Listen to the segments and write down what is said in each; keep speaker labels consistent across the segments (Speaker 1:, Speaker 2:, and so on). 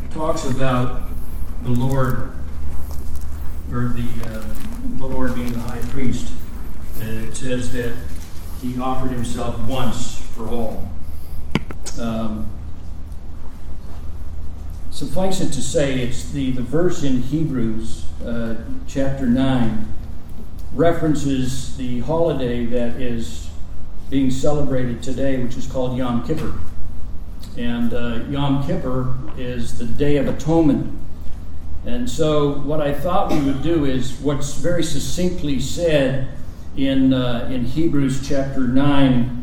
Speaker 1: talks about the Lord, or the Lord being the high priest. And it says that he offered himself once for all. Suffice it to say, it's the verse in Hebrews chapter 9 references the holiday that is being celebrated today, which is called Yom Kippur. And Yom Kippur is the Day of Atonement. And so what I thought we would do is what's very succinctly said in Hebrews chapter 9,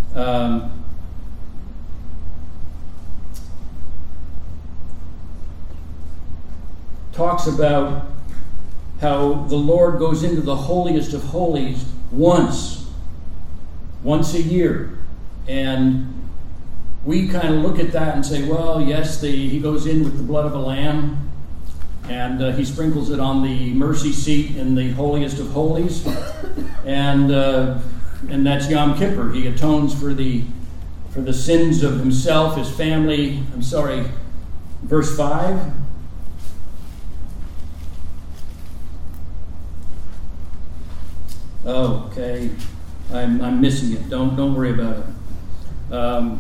Speaker 1: talks about how the Lord goes into the holiest of holies once a year. And we kind of look at that and say, well, yes, he goes in with the blood of a lamb, and he sprinkles it on the mercy seat in the holiest of holies, and that's Yom Kippur. He atones for the sins of himself, his family. Verse 5. Oh, okay, I'm missing it. Don't worry about it.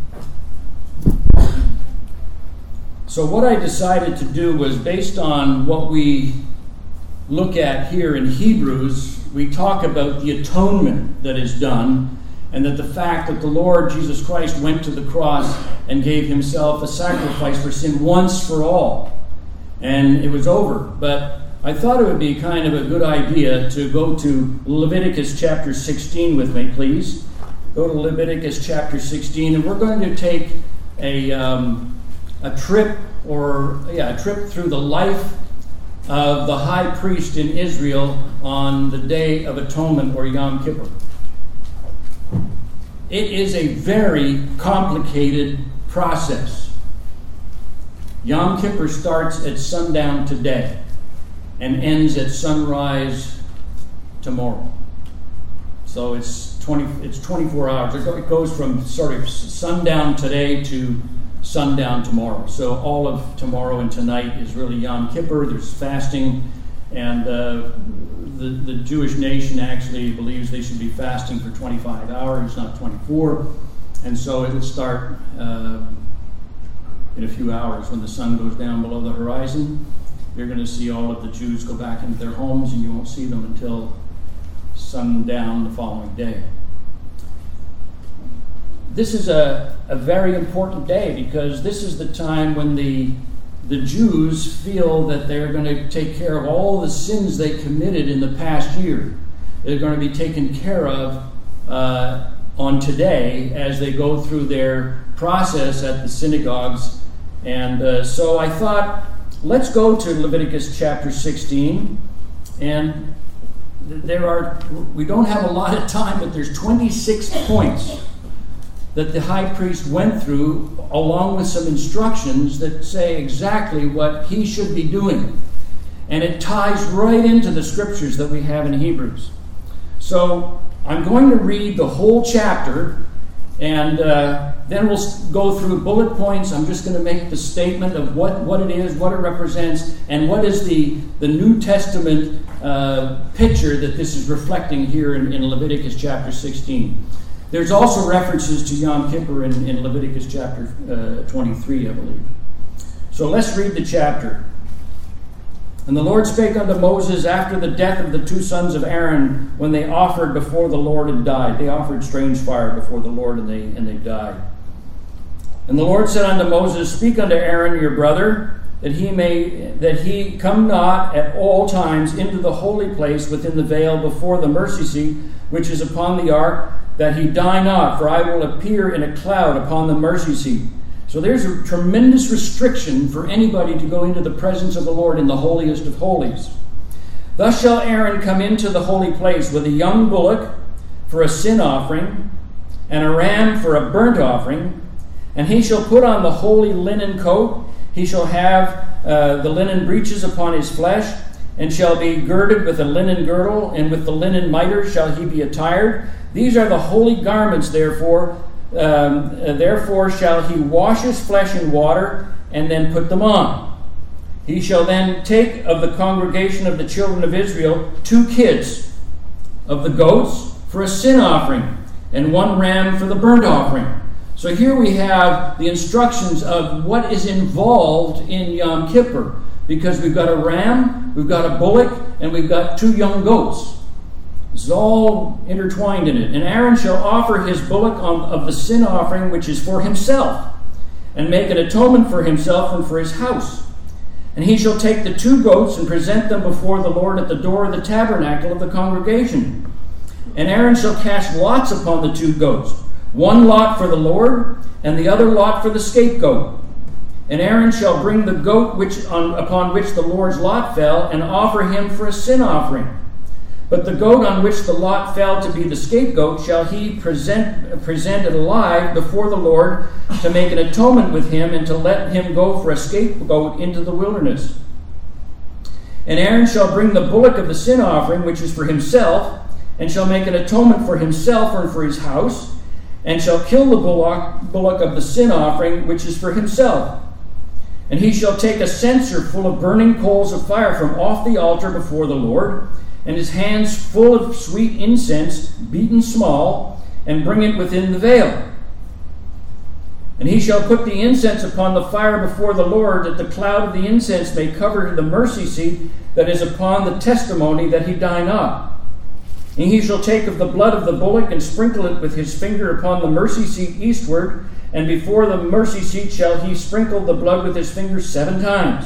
Speaker 1: So what I decided to do was, based on what we look at here in Hebrews, we talk about the atonement that is done, and that the fact that the Lord Jesus Christ went to the cross and gave himself a sacrifice for sin once for all, and it was over. But I thought it would be kind of a good idea to go to Leviticus chapter 16 with me, please. Go to Leviticus chapter 16, and we're going to take a trip through the life of the high priest in Israel on the Day of Atonement, or Yom Kippur. It is a very complicated process. Yom Kippur starts at sundown today and ends at sunrise tomorrow. So it's 24 hours. It goes from sort of sundown today to sundown tomorrow. So all of tomorrow and tonight is really Yom Kippur. There's fasting, and the Jewish nation actually believes they should be fasting for 25 hours, not 24. And so it'll start in a few hours when the sun goes down below the horizon. You're going to see all of the Jews go back into their homes, and you won't see them until sundown the following day. This is a very important day, because this is the time when the Jews feel that they're going to take care of all the sins they committed in the past year. They're going to be taken care of on today as they go through their process at the synagogues. And so I thought, let's go to Leviticus chapter 16, and we don't have a lot of time, but there's 26 points that the high priest went through, along with some instructions that say exactly what he should be doing. And it ties right into the scriptures that we have in Hebrews. So I'm going to read the whole chapter, and then we'll go through bullet points. I'm just going to make the statement of what it is, what it represents, and what is the New Testament picture that this is reflecting here in Leviticus chapter 16. There's also references to Yom Kippur in Leviticus chapter 23, I believe. So let's read the chapter. And the Lord spake unto Moses after the death of the two sons of Aaron, when they offered before the Lord and died. They offered strange fire before the Lord, and they died. And the Lord said unto Moses, Speak unto Aaron your brother, that he come not at all times into the holy place within the veil before the mercy seat, which is upon the ark, that he die not, for I will appear in a cloud upon the mercy seat. So there's a tremendous restriction for anybody to go into the presence of the Lord in the holiest of holies. Thus shall Aaron come into the holy place with a young bullock for a sin offering, and a ram for a burnt offering, and he shall put on the holy linen coat. He shall have the linen breeches upon his flesh, and shall be girded with a linen girdle, and with the linen mitre shall he be attired. These are the holy garments, therefore shall he wash his flesh in water, and then put them on. He shall then take of the congregation of the children of Israel 2 kids of the goats for a sin offering, and 1 ram for the burnt offering. So here we have the instructions of what is involved in Yom Kippur, because we've got a ram, we've got a bullock, and we've got 2 young goats. This is all intertwined in it. And Aaron shall offer his bullock of the sin offering, which is for himself, and make an atonement for himself and for his house. And he shall take the 2 goats and present them before the Lord at the door of the tabernacle of the congregation. And Aaron shall cast lots upon the 2 goats, 1 lot for the Lord, and the other lot for the scapegoat. And Aaron shall bring the goat upon which the Lord's lot fell, and offer him for a sin offering. But the goat on which the lot fell to be the scapegoat shall he present it alive before the Lord, to make an atonement with him, and to let him go for a scapegoat into the wilderness. And Aaron shall bring the bullock of the sin offering, which is for himself, and shall make an atonement for himself and for his house, and shall kill the bullock of the sin offering, which is for himself. And he shall take a censer full of burning coals of fire from off the altar before the Lord, and his hands full of sweet incense, beaten small, and bring it within the veil. And he shall put the incense upon the fire before the Lord, that the cloud of the incense may cover the mercy seat that is upon the testimony, that he die not. And he shall take of the blood of the bullock, and sprinkle it with his finger upon the mercy seat eastward, and before the mercy seat shall he sprinkle the blood with his finger 7 times.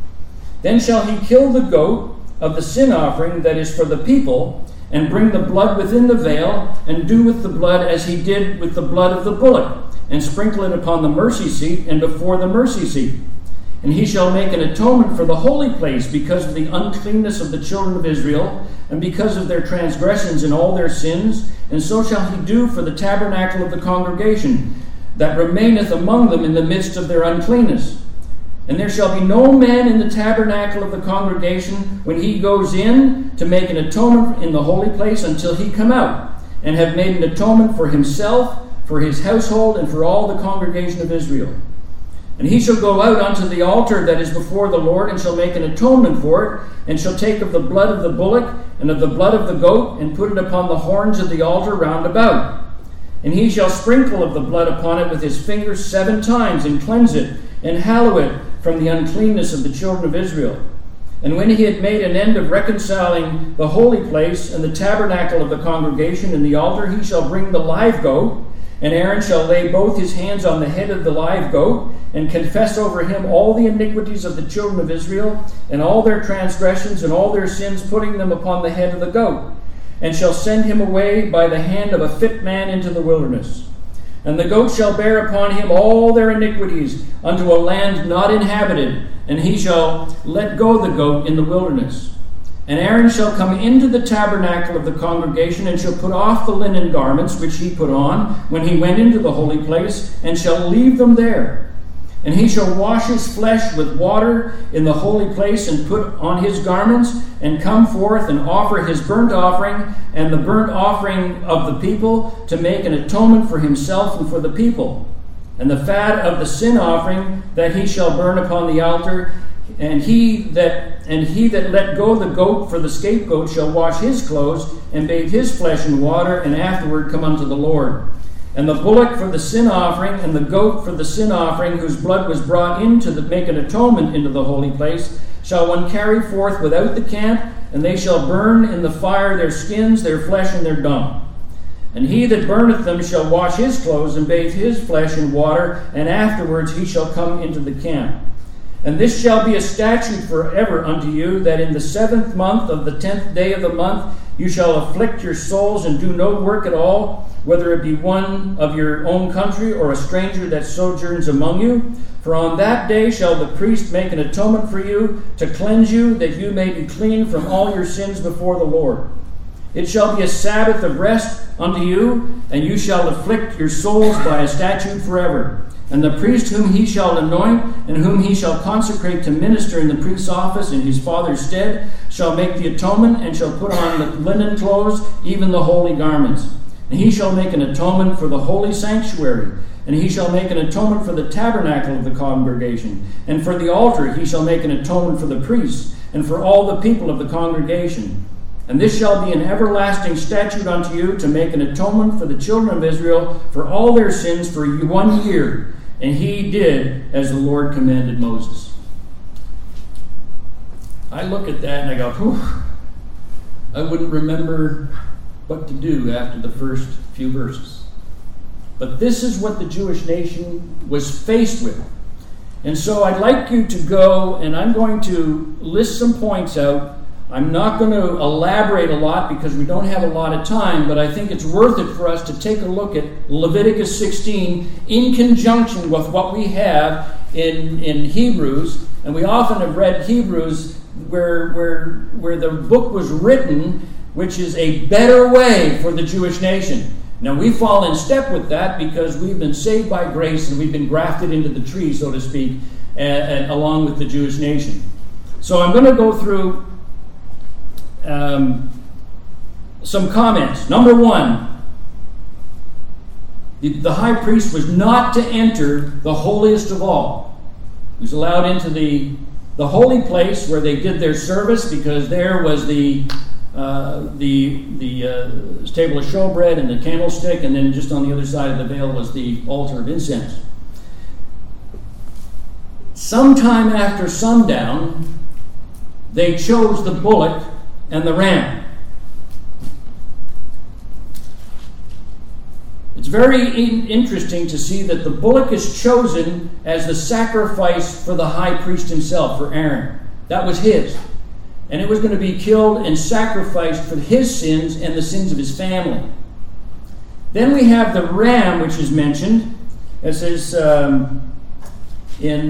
Speaker 1: Then shall he kill the goat of the sin offering that is for the people, and bring the blood within the veil, and do with the blood as he did with the blood of the bullock, and sprinkle it upon the mercy seat and before the mercy seat. And he shall make an atonement for the holy place because of the uncleanness of the children of Israel, and because of their transgressions and all their sins, and so shall he do for the tabernacle of the congregation, that remaineth among them in the midst of their uncleanness. And there shall be no man in the tabernacle of the congregation when he goes in to make an atonement in the holy place, until he come out, and have made an atonement for himself, for his household, and for all the congregation of Israel. And he shall go out unto the altar that is before the Lord, and shall make an atonement for it, and shall take of the blood of the bullock and of the blood of the goat, and put it upon the horns of the altar round about. And he shall sprinkle of the blood upon it with his fingers 7 times, and cleanse it, and hallow it from the uncleanness of the children of Israel. And when he had made an end of reconciling the holy place and the tabernacle of the congregation and the altar, he shall bring the live goat, and Aaron shall lay both his hands on the head of the live goat, and confess over him all the iniquities of the children of Israel, and all their transgressions and all their sins, putting them upon the head of the goat, and shall send him away by the hand of a fit man into the wilderness. And the goat shall bear upon him all their iniquities unto a land not inhabited, and he shall let go the goat in the wilderness. And Aaron shall come into the tabernacle of the congregation, and shall put off the linen garments which he put on when he went into the holy place, and shall leave them there. And he shall wash his flesh with water in the holy place, and put on his garments, and come forth and offer his burnt offering and the burnt offering of the people, to make an atonement for himself and for the people. And the fat of the sin offering that he shall burn upon the altar, and he that let go the goat for the scapegoat shall wash his clothes, and bathe his flesh in water, and afterward come unto the Lord. And the bullock for the sin offering, and the goat for the sin offering, whose blood was brought in to make an atonement into the holy place, shall one carry forth without the camp, and they shall burn in the fire their skins, their flesh, and their dung. And he that burneth them shall wash his clothes, and bathe his flesh in water, and afterwards he shall come into the camp. And this shall be a statute forever unto you, that in the 7th month of the 10th day of the month you shall afflict your souls, and do no work at all, whether it be one of your own country, or a stranger that sojourns among you. For on that day shall the priest make an atonement for you, to cleanse you, that you may be clean from all your sins before the Lord. It shall be a Sabbath of rest unto you, and you shall afflict your souls by a statute forever. And the priest whom he shall anoint, and whom he shall consecrate to minister in the priest's office in his father's stead, shall make the atonement, and shall put on the linen clothes, even the holy garments. And he shall make an atonement for the holy sanctuary, And he shall make an atonement for the tabernacle of the congregation. And for the altar he shall make an atonement for the priests, and for all the people of the congregation. And this shall be an everlasting statute unto you, to make an atonement for the children of Israel for all their sins for 1 year. And he did as the Lord commanded Moses. I look at that and I go, whew, I wouldn't remember what to do after the first few verses. But this is what the Jewish nation was faced with. And so I'd like you to go, and I'm going to list some points out. I'm not going to elaborate a lot because we don't have a lot of time, but I think it's worth it for us to take a look at Leviticus 16 in conjunction with what we have in Hebrews. And we often have read Hebrews where the book was written, which is a better way for the Jewish nation. Now, we fall in step with that because we've been saved by grace and we've been grafted into the tree, so to speak, along with the Jewish nation. So I'm going to go through some comments. Number one, the high priest was not to enter the holiest of all. He was allowed into the holy place where they did their service, because there was the table of showbread and the candlestick, and then just on the other side of the veil was the altar of incense. Sometime after sundown, they chose the bullock and the ram. It's very interesting to see that the bullock is chosen as the sacrifice for the high priest himself, for Aaron. That was his. And it was going to be killed and sacrificed for his sins and the sins of his family. Then we have the ram, which is mentioned. It says in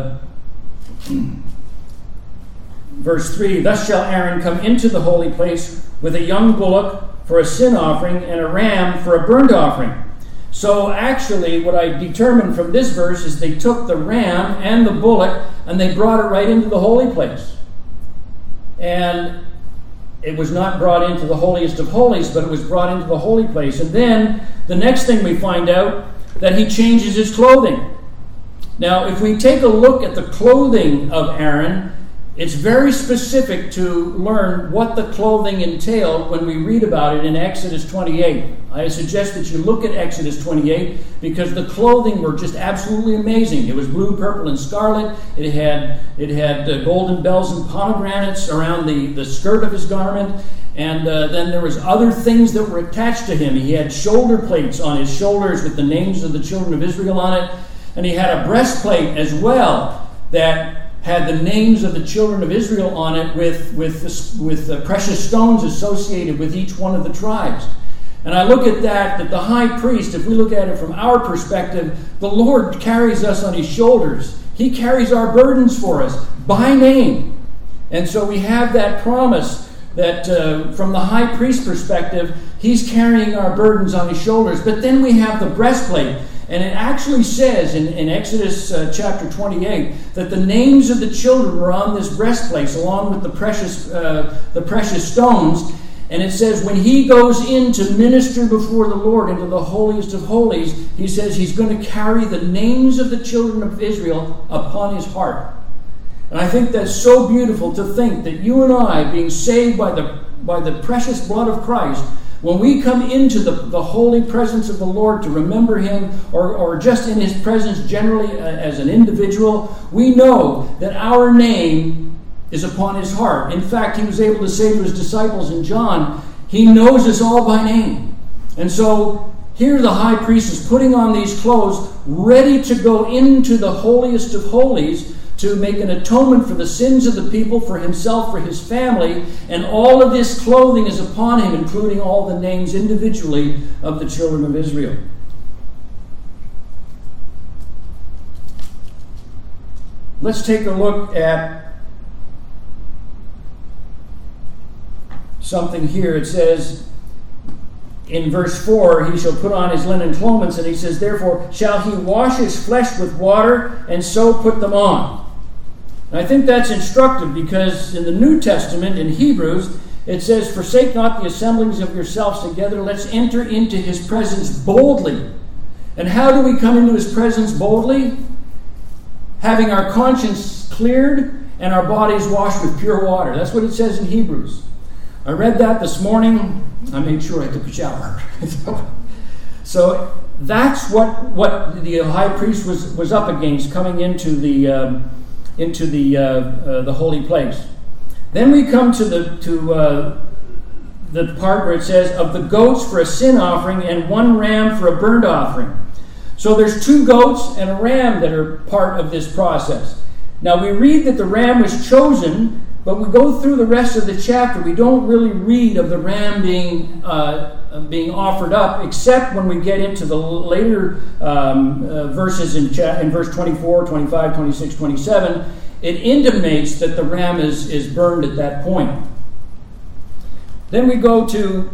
Speaker 1: verse 3, "Thus shall Aaron come into the holy place with a young bullock for a sin offering and a ram for a burnt offering." So actually what I determined from this verse is they took the ram and the bullock and they brought it right into the holy place. And it was not brought into the holiest of holies, but it was brought into the holy place. And then the next thing we find out, that he changes his clothing. Now, if we take a look at the clothing of Aaron, it's very specific to learn what the clothing entailed when we read about it in Exodus 28. I suggest that you look at Exodus 28 because the clothing were just absolutely amazing. It was blue, purple, and scarlet. It had golden bells and pomegranates around the skirt of his garment. And then there was other things that were attached to him. He had shoulder plates on his shoulders with the names of the children of Israel on it. And he had a breastplate as well that had the names of the children of Israel on it with precious stones associated with each one of the tribes. And I look at that the high priest, if we look at it from our perspective, the Lord carries us on his shoulders. He carries our burdens for us by name. And so we have that promise that from the high priest perspective, he's carrying our burdens on his shoulders. But then we have the breastplate. And it actually says in Exodus chapter 28 that the names of the children were on this breastplate along with the precious stones. And it says when he goes in to minister before the Lord into the holiest of holies, he says he's going to carry the names of the children of Israel upon his heart. And I think that's so beautiful to think that you and I, being saved by the precious blood of Christ, when we come into the holy presence of the Lord to remember him, or just in his presence generally as an individual, we know that our name is upon his heart. In fact, he was able to say to his disciples in John, he knows us all by name. And so here the high priest is putting on these clothes, ready to go into the holiest of holies, to make an atonement for the sins of the people, for himself, for his family, and all of this clothing is upon him, including all the names individually of the children of Israel. Let's take a look at something here. It says in verse 4, he shall put on his linen clothes, and he says, therefore shall he wash his flesh with water, and so put them on. And I think that's instructive because in the New Testament, in Hebrews, it says, forsake not the assemblings of yourselves together, let's enter into his presence boldly. And how do we come into his presence boldly? Having our conscience cleared and our bodies washed with pure water. That's what it says in Hebrews. I read that this morning. I made sure I took a shower. So that's what the high priest was up against coming into the holy place. Then we come to the part where it says, of the goats for a sin offering and one ram for a burnt offering. So there's 2 goats and a ram that are part of this process. Now we read that the ram was chosen, but we go through the rest of the chapter. We don't really read of the ram being offered up, except when we get into the later verses in verse 24, 25, 26, 27. It intimates that the ram is burned at that point. Then we go to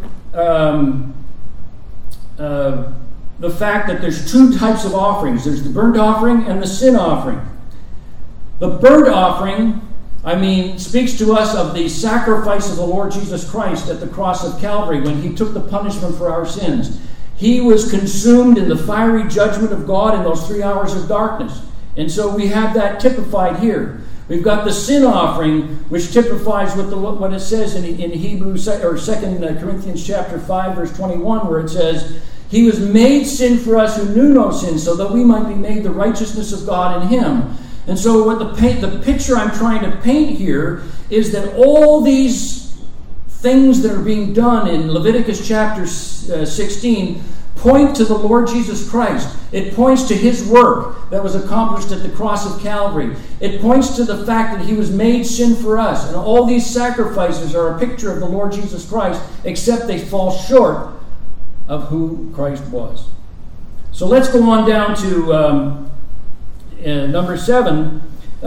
Speaker 1: the fact that there's 2 types of offerings. There's the burnt offering and the sin offering. The burnt offering, speaks to us of the sacrifice of the Lord Jesus Christ at the cross of Calvary when he took the punishment for our sins. He was consumed in the fiery judgment of God in those 3 hours of darkness. And so we have that typified here. We've got the sin offering, which typifies what it says in Hebrews or 2 Corinthians chapter 5, verse 21, where it says, he was made sin for us who knew no sin, so that we might be made the righteousness of God in him. And so what the picture I'm trying to paint here is that all these things that are being done in Leviticus chapter 16 point to the Lord Jesus Christ. It points to his work that was accomplished at the cross of Calvary. It points to the fact that he was made sin for us. And all these sacrifices are a picture of the Lord Jesus Christ, except they fall short of who Christ was. So let's go on down to number 7.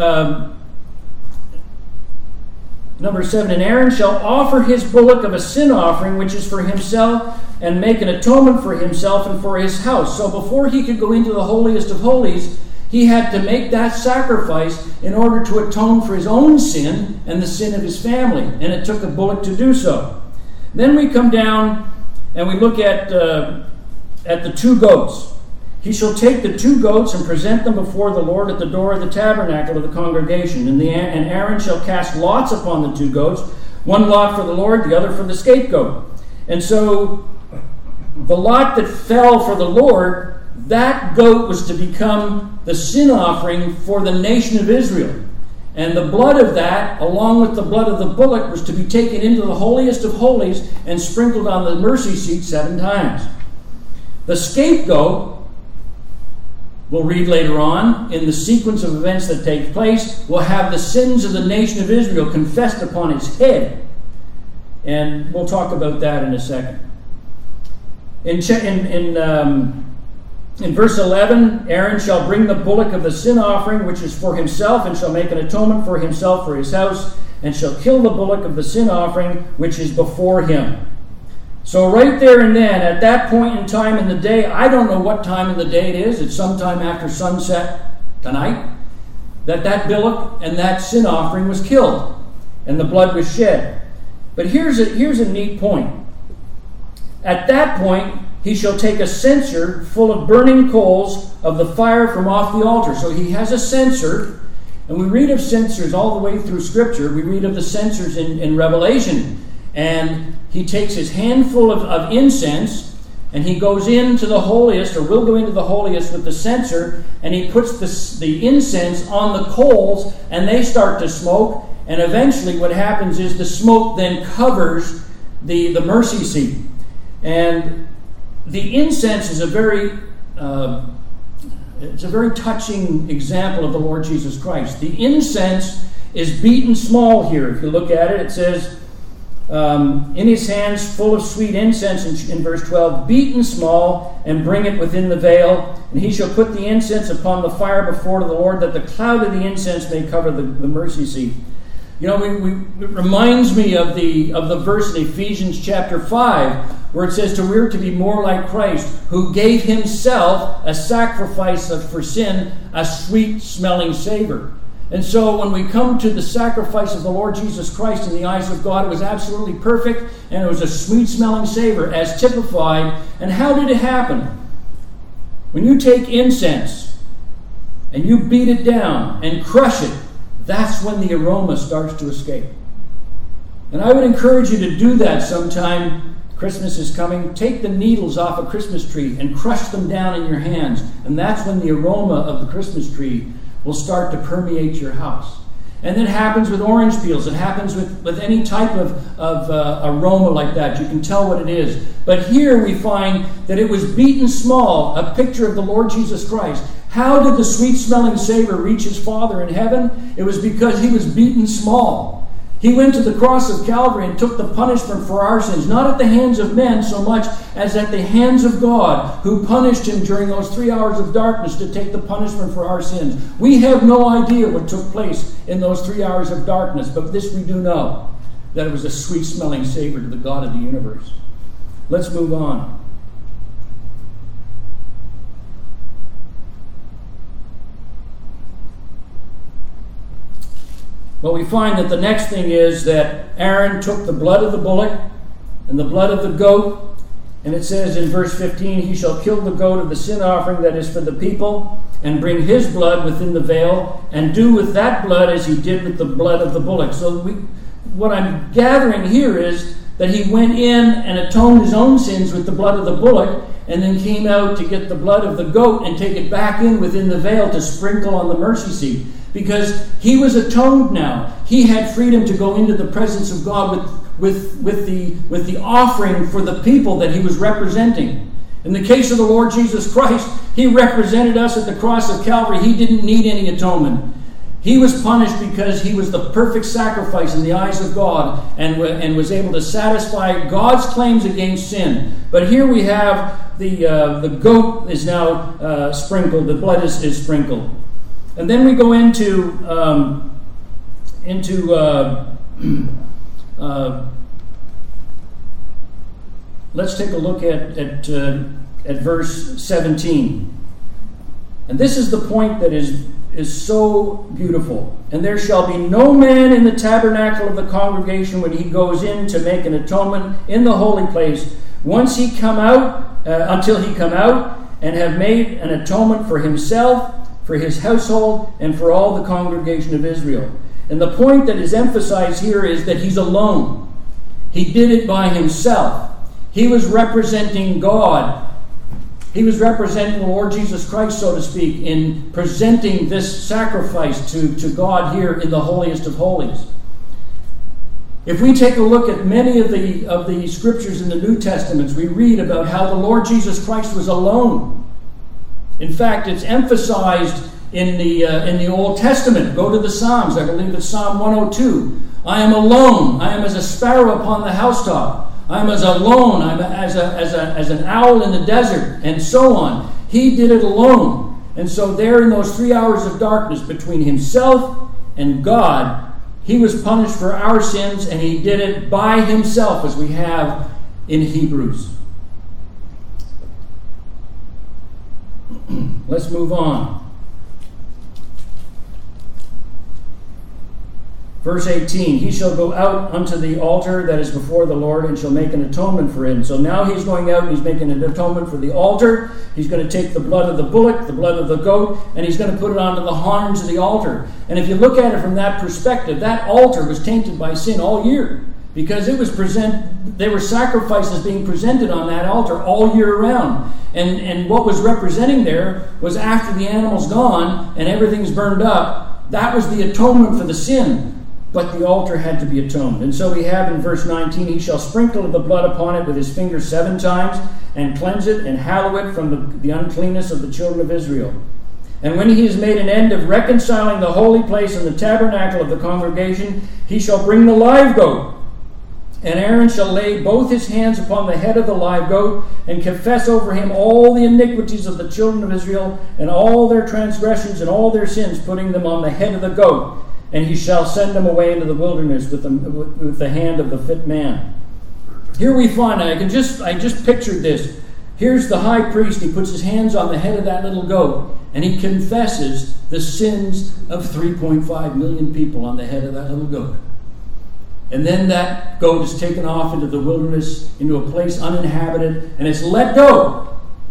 Speaker 1: Number 7, and Aaron shall offer his bullock of a sin offering, which is for himself, and make an atonement for himself and for his house. So before he could go into the holiest of holies, he had to make that sacrifice in order to atone for his own sin and the sin of his family. And it took a bullock to do so. Then we come down and we look at the 2 goats. He shall take the 2 goats and present them before the Lord at the door of the tabernacle of the congregation. And Aaron shall cast lots upon the 2 goats, one lot for the Lord, the other for the scapegoat. And so the lot that fell for the Lord, that goat was to become the sin offering for the nation of Israel. And the blood of that, along with the blood of the bullock, was to be taken into the holiest of holies and sprinkled on the mercy seat 7 times. The scapegoat, we'll read later on, in the sequence of events that take place, will have the sins of the nation of Israel confessed upon its head. And we'll talk about that in a second. In verse 11, Aaron shall bring the bullock of the sin offering, which is for himself, and shall make an atonement for himself for his house, and shall kill the bullock of the sin offering, which is before him. So right there and then, at that point in time in the day, I don't know what time in the day it is, it's sometime after sunset tonight, that bullock and that sin offering was killed, and the blood was shed. But here's a neat point. At that point, he shall take a censer full of burning coals of the fire from off the altar. So he has a censer, and we read of censers all the way through Scripture. We read of the censers in Revelation. And he takes his handful of incense, and he goes into the holiest, or will go into the holiest with the censer, and he puts the incense on the coals, and they start to smoke. And eventually what happens is the smoke then covers the mercy seat. And the incense is a very touching example of the Lord Jesus Christ. The incense is beaten small here. If you look at it, it says, in his hands full of sweet incense, in verse 12, beaten small, and bring it within the veil. And he shall put the incense upon the fire before the Lord, that the cloud of the incense may cover the mercy seat. You know, it reminds me of the verse in Ephesians chapter 5, where it says we're to be more like Christ, who gave himself a sacrifice for sin, a sweet-smelling savor. And so when we come to the sacrifice of the Lord Jesus Christ in the eyes of God, it was absolutely perfect, and it was a sweet-smelling savor as typified. And how did it happen? When you take incense and you beat it down and crush it, that's when the aroma starts to escape. And I would encourage you to do that sometime. Christmas is coming. Take the needles off a Christmas tree and crush them down in your hands. And that's when the aroma of the Christmas tree will start to permeate your house. And it happens with orange peels. It happens with any type of aroma like that. You can tell what it is. But here we find that it was beaten small, a picture of the Lord Jesus Christ. How did the sweet-smelling savor reach his Father in heaven? It was because he was beaten small. He went to the cross of Calvary and took the punishment for our sins, not at the hands of men so much as at the hands of God, who punished him during those 3 hours of darkness to take the punishment for our sins. We have no idea what took place in those 3 hours of darkness, but this we do know, that it was a sweet-smelling savor to the God of the universe. Let's move on. Well, we find that the next thing is that Aaron took the blood of the bullock and the blood of the goat, and it says in verse 15, he shall kill the goat of the sin offering that is for the people, and bring his blood within the veil, and do with that blood as he did with the blood of the bullock. So what I'm gathering here is that he went in and atoned his own sins with the blood of the bullock, and then came out to get the blood of the goat and take it back in within the veil to sprinkle on the mercy seat. Because he was atoned now. He had freedom to go into the presence of God with the offering for the people that he was representing. In the case of the Lord Jesus Christ, he represented us at the cross of Calvary. He didn't need any atonement. He was punished because he was the perfect sacrifice in the eyes of God and was able to satisfy God's claims against sin. But here we have the goat is now sprinkled. The blood is sprinkled. And then we go into let's take a look at verse 17. And this is the point that is so beautiful. And there shall be no man in the tabernacle of the congregation when he goes in to make an atonement in the holy place, once he come out, until he come out and have made an atonement for himself, for his household, and for all the congregation of Israel. And the point that is emphasized here is that he's alone. He did it by himself. He was representing God. He was representing the Lord Jesus Christ, so to speak, in presenting this sacrifice to God here in the holiest of holies. If we take a look at many of the scriptures in the New Testaments, we read about how the Lord Jesus Christ was alone. In fact, it's emphasized in the Old Testament. Go to the Psalms. I believe it's Psalm 102. I am alone. I am as a sparrow upon the housetop. I am as alone. I am as an owl in the desert, and so on. He did it alone. And so there in those 3 hours of darkness between himself and God, he was punished for our sins, and he did it by himself, as we have in Hebrews. Let's move on. Verse 18, he shall go out unto the altar that is before the Lord and shall make an atonement for him. So now he's going out and he's making an atonement for the altar. He's going to take the blood of the bullock, the blood of the goat, and he's going to put it onto the horns of the altar. And if you look at it from that perspective, that altar was tainted by sin all year. Because there were sacrifices being presented on that altar all year round. And what was representing there was after the animal's gone and everything's burned up, that was the atonement for the sin. But the altar had to be atoned. And so we have in verse 19, he shall sprinkle the blood upon it with his finger 7 times and cleanse it and hallow it from the uncleanness of the children of Israel. And when he has made an end of reconciling the holy place and the tabernacle of the congregation, he shall bring the live goat. And Aaron shall lay both his hands upon the head of the live goat, and confess over him all the iniquities of the children of Israel, and all their transgressions and all their sins, putting them on the head of the goat. And he shall send them away into the wilderness with the hand of the fit man. Here we find, I just pictured this. Here's the high priest, he puts his hands on the head of that little goat, and he confesses the sins of 3.5 million people on the head of that little goat. And then that goat is taken off into the wilderness, into a place uninhabited, and it's let go.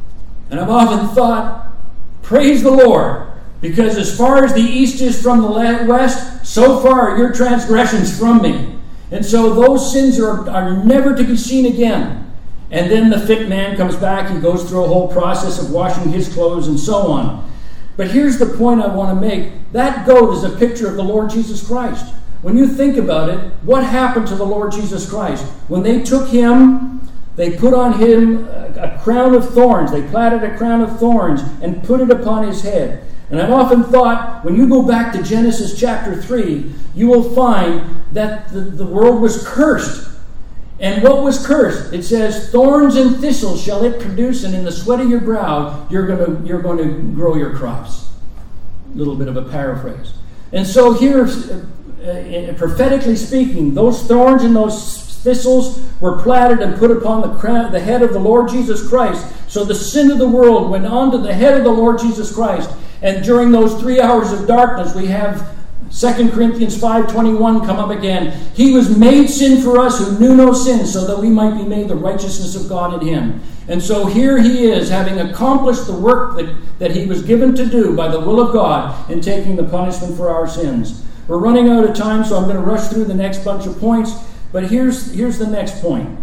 Speaker 1: And I've often thought, praise the Lord, because as far as the east is from the west, so far are your transgressions from me. And so those sins are never to be seen again. And then the fit man comes back, he goes through a whole process of washing his clothes and so on. But here's the point I want to make. That goat is a picture of the Lord Jesus Christ. When you think about it, what happened to the Lord Jesus Christ? When they took him, they put on him a crown of thorns. They platted a crown of thorns and put it upon his head. And I've often thought, when you go back to Genesis chapter 3, you will find that the world was cursed. And what was cursed? It says, thorns and thistles shall it produce, and in the sweat of your brow, you're going to grow your crops. A little bit of a paraphrase. And so here, prophetically speaking, those thorns and those thistles were platted and put upon the head of the Lord Jesus Christ. So the sin of the world went on to the head of the Lord Jesus Christ. And during those 3 hours of darkness, we have 2 Corinthians 5:21 come up again. He was made sin for us who knew no sin, so that we might be made the righteousness of God in him. And so here he is, having accomplished the work that he was given to do by the will of God in taking the punishment for our sins. We're running out of time, so I'm going to rush through the next bunch of points. But here's the next point.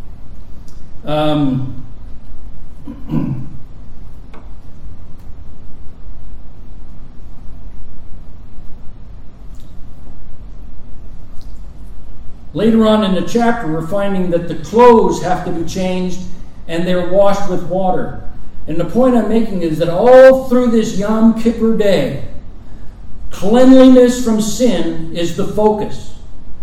Speaker 1: Later on in the chapter, we're finding that the clothes have to be changed and they're washed with water. And the point I'm making is that all through this Yom Kippur day, cleanliness from sin is the focus.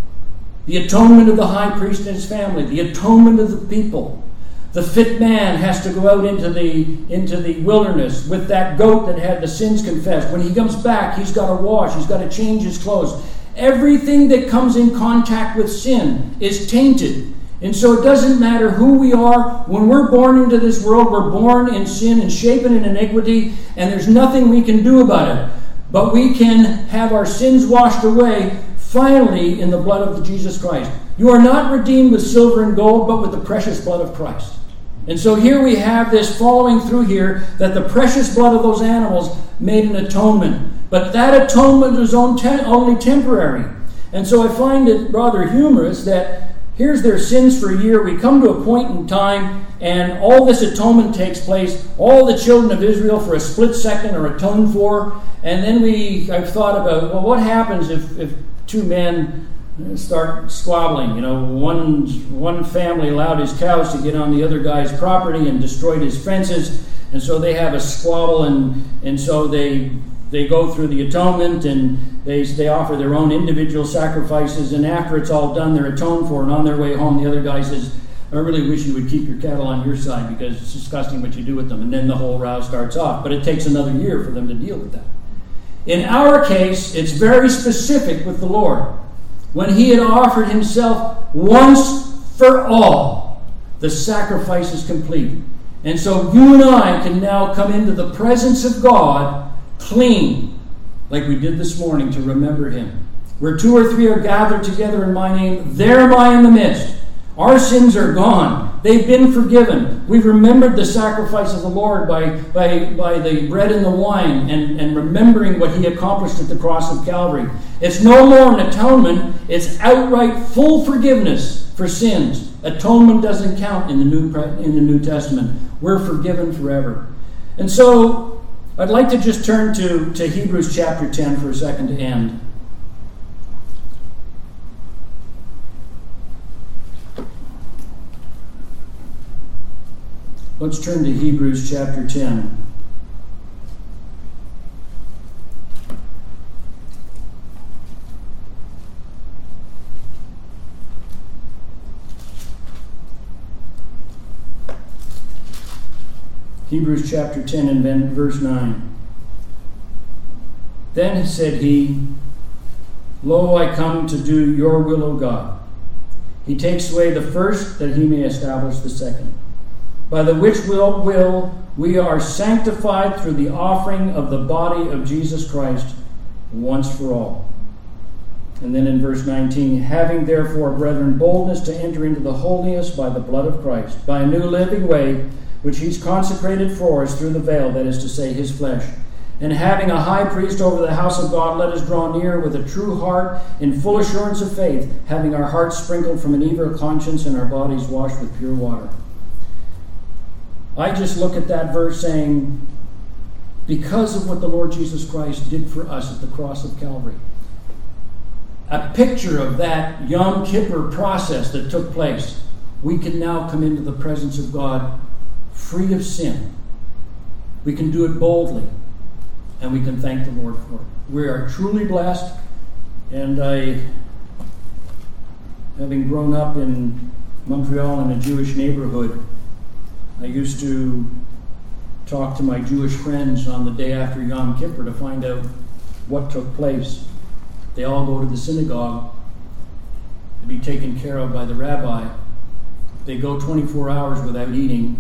Speaker 1: The atonement of the high priest and his family, the atonement of the people. The fit man has to go out into the wilderness with that goat that had the sins confessed. When he comes back, he's got to wash, he's got to change his clothes. Everything that comes in contact with sin is tainted. And so it doesn't matter who we are. When we're born into this world, we're born in sin and shapen in iniquity, and there's nothing we can do about it. But we can have our sins washed away, finally, in the blood of Jesus Christ. You are not redeemed with silver and gold, but with the precious blood of Christ. And so here we have this following through here, that the precious blood of those animals made an atonement. But that atonement is only temporary. And so I find it rather humorous that here's their sins for a year. We come to a point in time and all this atonement takes place. All the children of Israel for a split second are atoned for. And then I've thought about, well, what happens if two men start squabbling? You know, one family allowed his cows to get on the other guy's property and destroyed his fences. And so they have a squabble and so they go through the atonement and they offer their own individual sacrifices, and after it's all done, they're atoned for, and on their way home, the other guy says, I really wish you would keep your cattle on your side because it's disgusting what you do with them. And then the whole row starts off. But it takes another year for them to deal with that. In our case, it's very specific with the Lord. When he had offered himself once for all, the sacrifice is complete. And so you and I can now come into the presence of God clean, like we did this morning, to remember him. Where 2 or 3 are gathered together in my name, there am I in the midst. Our sins are gone. They've been forgiven. We've remembered the sacrifice of the Lord by the bread and the wine and remembering what he accomplished at the cross of Calvary. It's no more an atonement. It's outright full forgiveness for sins. Atonement doesn't count in the New Testament. We're forgiven forever. And so I'd like to just turn to Hebrews chapter 10 for a second to end. Let's turn to Hebrews chapter 10. Hebrews chapter 10 and verse 9. Then said he, Lo, I come to do your will, O God. He takes away the first, that he may establish the second. By the which will we are sanctified through the offering of the body of Jesus Christ once for all. And then in verse 19, having therefore, brethren, boldness to enter into the holiest by the blood of Christ, by a new living way, which he's consecrated for us through the veil, that is to say, his flesh. And having a high priest over the house of God, let us draw near with a true heart, in full assurance of faith, having our hearts sprinkled from an evil conscience and our bodies washed with pure water. I just look at that verse saying, because of what the Lord Jesus Christ did for us at the cross of Calvary, a picture of that Yom Kippur process that took place, we can now come into the presence of God free of sin. We can do it boldly, and we can thank the Lord for it. We are truly blessed, and having grown up in Montreal in a Jewish neighborhood, I used to talk to my Jewish friends on the day after Yom Kippur to find out what took place. They all go to the synagogue to be taken care of by the rabbi. They go 24 hours without eating,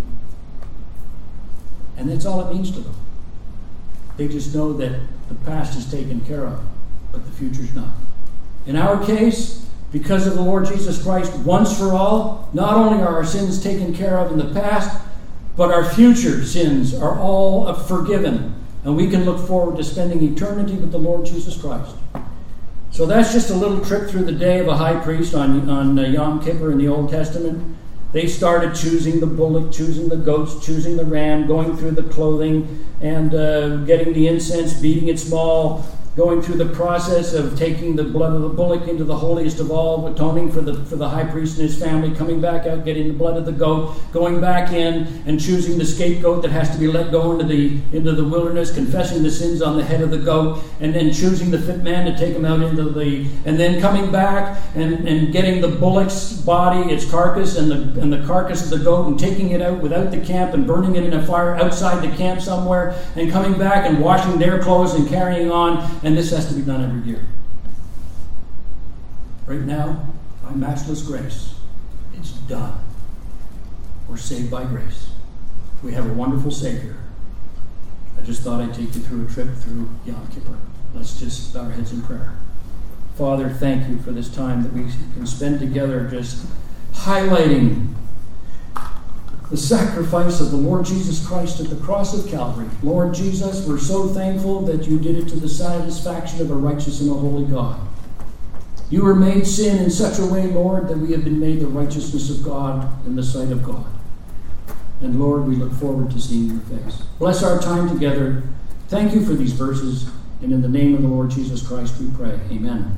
Speaker 1: and that's all it means to them. They just know that the past is taken care of, but the future's not. In our case, because of the Lord Jesus Christ, once for all, not only are our sins taken care of in the past, but our future sins are all forgiven, and we can look forward to spending eternity with the Lord Jesus Christ. So that's just a little trip through the day of a high priest on Yom Kippur in the Old Testament. They started choosing the bullock, choosing the goats, choosing the ram, going through the clothing, and getting the incense, beating it small, going through the process of taking the blood of the bullock into the holiest of all, atoning for the high priest and his family, coming back out, getting the blood of the goat, going back in and choosing the scapegoat that has to be let go into the wilderness, confessing the sins on the head of the goat, and then choosing the fit man to take him out and then coming back and getting the bullock's body, its carcass, and the carcass of the goat, and taking it out without the camp and burning it in a fire outside the camp somewhere, and coming back and washing their clothes and carrying on. And this has to be done every year. Right now, by matchless grace, it's done. We're saved by grace. We have a wonderful Savior. I just thought I'd take you through a trip through Yom Kippur. Let's just bow our heads in prayer. Father, thank you for this time that we can spend together just highlighting the sacrifice of the Lord Jesus Christ at the cross of Calvary. Lord Jesus, we're so thankful that you did it to the satisfaction of a righteous and a holy God. You were made sin in such a way, Lord, that we have been made the righteousness of God in the sight of God. And Lord, we look forward to seeing your face. Bless our time together. Thank you for these verses. And in the name of the Lord Jesus Christ we pray. Amen.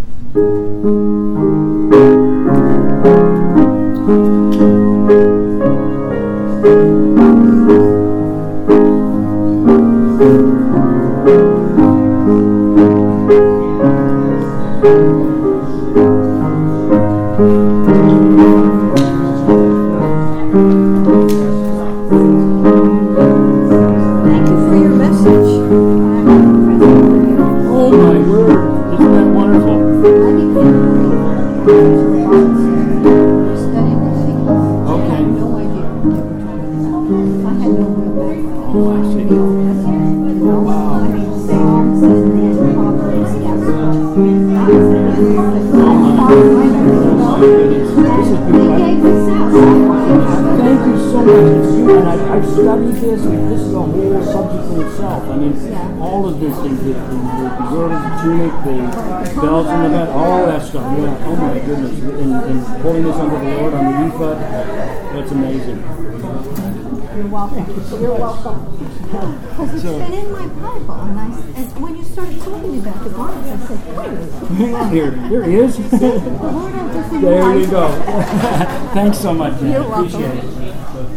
Speaker 2: You're welcome. Because it's been in my Bible, and when you started talking about the garments, I said, wait a minute.
Speaker 1: Hang on here. Here he is. There you go. Thanks so much, Dan.
Speaker 2: You're welcome.
Speaker 1: Appreciate it.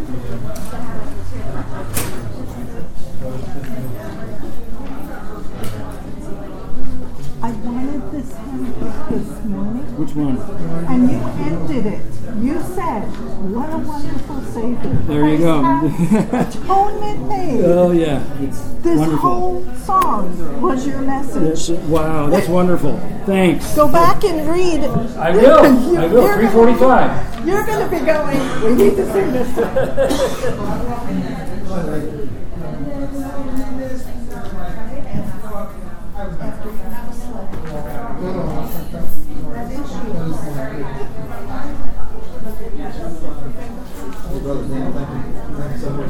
Speaker 2: I wanted this hymn this morning.
Speaker 1: Which one?
Speaker 2: And you ended it. You said, what a wonderful Savior.
Speaker 1: There you go.
Speaker 2: Atonement made.
Speaker 1: Oh, yeah. It's
Speaker 2: this
Speaker 1: wonderful.
Speaker 2: whole song was your message.
Speaker 1: Wow, that's wonderful. Thanks.
Speaker 2: Go back and read.
Speaker 1: I will. 3:45.
Speaker 2: You're going to be going, we need to sing this.
Speaker 3: Brother Dan, thank you so much.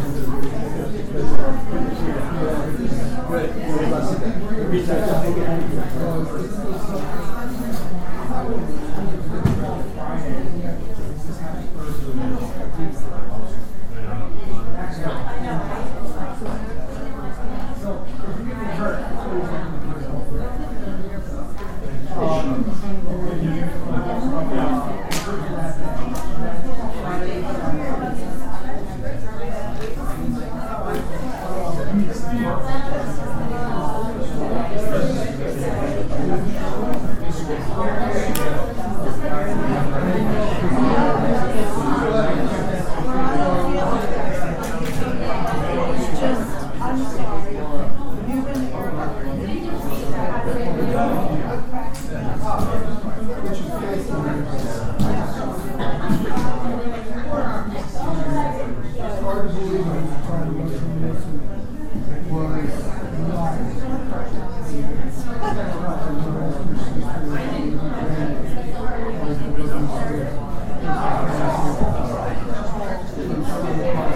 Speaker 3: was